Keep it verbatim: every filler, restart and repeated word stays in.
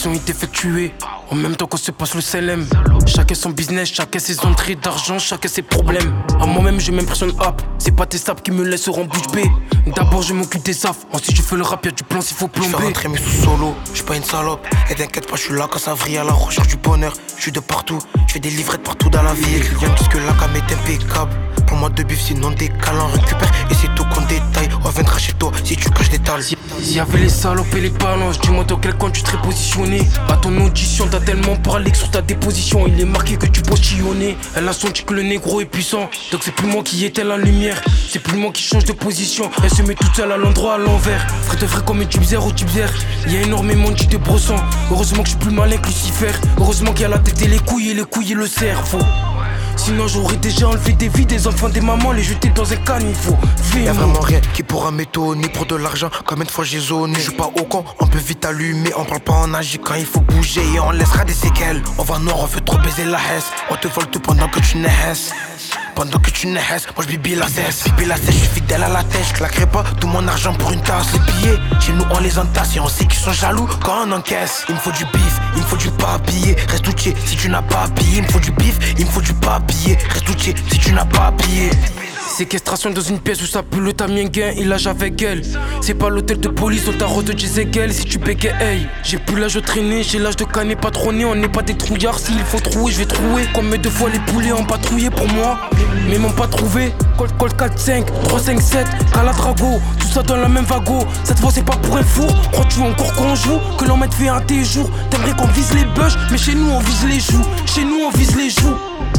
l'action est effectuée. En même temps qu'on se passe le C L M. Chacun son business, chacun ses entrées d'argent, chacun ses problèmes. À moi-même j'ai m'impressionne hop. C'est pas tes sables qui me laisseront bouche bée. D'abord je m'occupe des affres. Ensuite je fais le rap, y'a du plan s'il faut plomber. J'fais rentrer mes sous solo, j'suis pas une salope. Et t'inquiète pas, j'suis là quand ça vrille à la recherche du bonheur. J'suis de partout, j'fais des livrettes partout dans la ville. Les clients disent que la gamme est impeccable. Pour moi de bif sinon décale, on récupère et c'est tout qu'on détaille. On viendra chez toi si tu caches des tales. S'il y avait les salopes et les balances, dis-moi dans quel coin tu serais positionné. À ton audition t'as tellement parlé que sur ta déposition il est marqué que tu postillonnais. Elle a senti que le négro est puissant, donc c'est plus moi qui éteins la lumière. C'est plus moi qui change de position. Elle se met toute seule à l'endroit à l'envers. Vrai de vrai comme un tubzer au tubzer. Il y a énormément de de brossant. Heureusement que je suis plus malin que Lucifer. Heureusement qu'il y a la tête et les couilles et les couilles et le cerveau. Sinon j'aurais déjà enlevé des vies, des enfants, des mamans, les jeter dans un caniveau. Y'a vraiment rien qui pourra m'étonner pour de l'argent. Combien de fois j'ai zoné, je suis pas au con. On peut vite allumer, on parle pas, on agit quand il faut bouger. Et on laissera des séquelles. On va noir, on veut trop baiser la hesse. On te vole tout pendant que tu naisses. Pendant que tu naisses, moi j'bibi la cesse. Bibi la cesse, je suis fidèle à la tête. Je claquerai pas tout mon argent pour une tasse. Les billets, chez nous on les entasse. Et on sait qu'ils sont jaloux quand on encaisse. Il me faut du bif, il me faut du papier. Reste outillé si tu n'as pas habillé. Il me faut du bif, il me faut du papier. Reste outillé si tu n'as pas habillé. Séquestration dans une pièce où ça pue le tamien-gain, il lâche avec elle. C'est pas l'hôtel de police, on t'a de Jezegel. Si tu bégayes, hey, j'ai plus l'âge de traîner, j'ai l'âge de canner patronner. On n'est pas des trouillards, s'il faut trouer, je vais trouver. Combien de fois les poulets ont patrouillé pour moi, mais m'ont pas trouvé. Colt, Colt quatre cinq, trois cinq sept, Caladrago, tout ça dans la même vago. Cette fois c'est pas pour un four, crois-tu encore qu'on joue? Que l'on mette fait un tes jours. T'aimerais qu'on vise les bush, mais chez nous on vise les joues. Chez nous on vise les joues.